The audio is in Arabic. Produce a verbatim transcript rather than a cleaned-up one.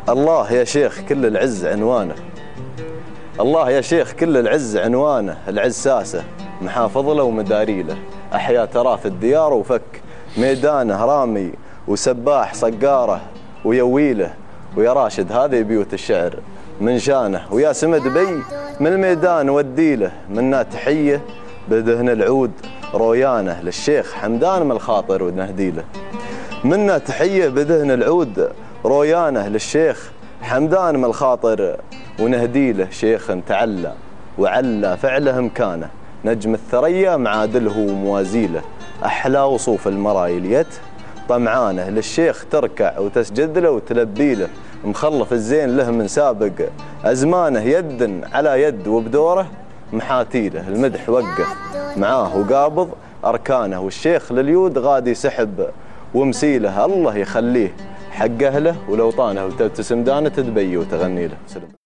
الله يا شيخ كل العز عنوانه، الله يا شيخ كل العز عنوانه، العز ساسه محافظ له ومداري له، أحيا تراه في الديار وفك ميدانه، رامي وسباح صقاره ويويله، ويا راشد هذه بيوت الشعر من شانه، ويا سمد بي من الميدان وديله، منا تحية بدهن العود رويانه، للشيخ حمدان من الخاطر ونهديله. منا تحية بدهن العود رويانه، للشيخ حمدان من الخاطر ونهديله، شيخ تعلى وعلى فعله مكانه، نجم الثريا معادله وموازيله، أحلى وصوف المرايليت طمعانه، للشيخ تركع وتسجد له وتلبي له، مخلف الزين له من سابق أزمانه، يد على يد وبدوره محاتيله، المدح وقف معاه وقابض أركانه، والشيخ لليود غادي سحب ومسيله، الله يخليه حق أهله ولو طانه وتبتسم دانه تدبي وتغني له.